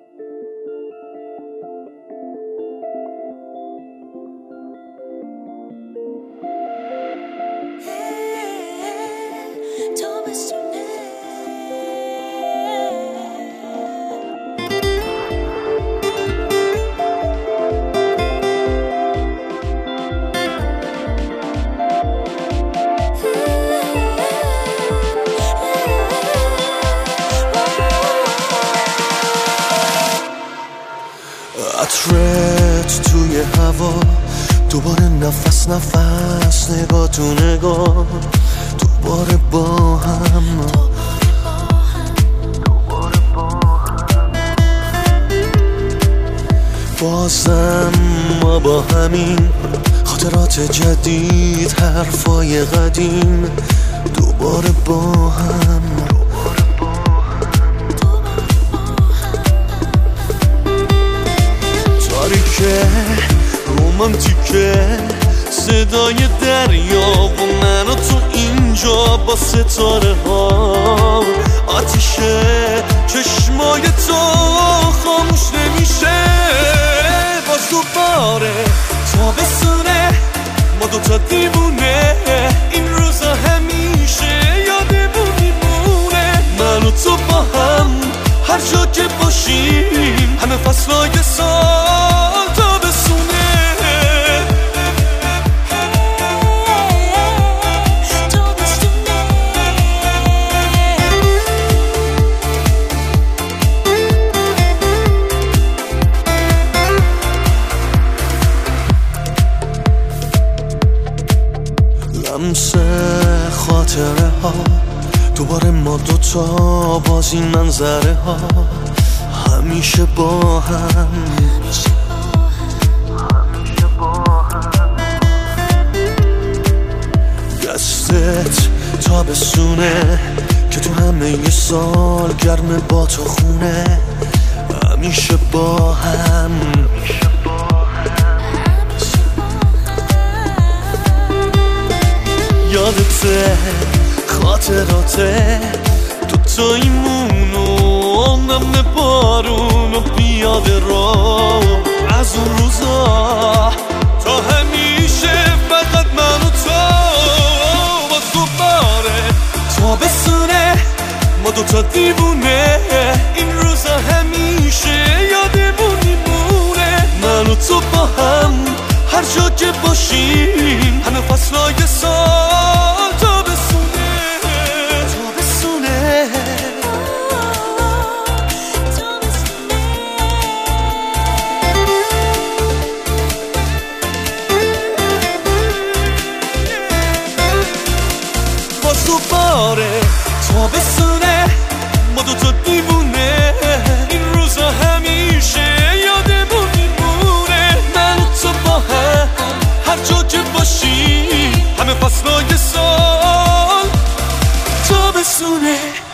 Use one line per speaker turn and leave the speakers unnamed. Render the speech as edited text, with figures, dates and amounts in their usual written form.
عطرت توی هوا، دوباره نفس نفس، نگاه تو نگاه، دوباره با هم. بازم ما با همین خاطرات جدید، حرفای قدیم، دوباره با هم. تاریکه رومانتیکه، صدای دریا و من و تو اینجا با ستاره ها. آتیشه چشمای تو خاموش نمیشه، باز دوباره تابستونه، ما دوتا دیوونه، این روزا همیشه یادمون میمونه. من و تو با هم هر جا که باشیم، همه فصلای سال تابستونه. لمس خاطره ها، دوباره ما دوتا باز این منظره ها، همیشه با هم. دستت تابستونه که تو همه ی سال گرم با تو خونه، همیشه با هم. یادته خاطراته، دوتاییمون و نم بارون و پیاده رو، از اون روزا تا همیشه فقط من و تو. باز دوباره تابستونه، ما دوتا دیوونه، این روزا همیشه یادمون میمونه. من و تو با هم هر جا که باشیم، همه فصلای سال تابستونه. تابستونه باز دوباره تابستونه، ما دوتا دیوونه، این روزا همیشه یادمون میمونه. من و تو با هم هر جا که باشیم، همه فصلای سال تابستونه.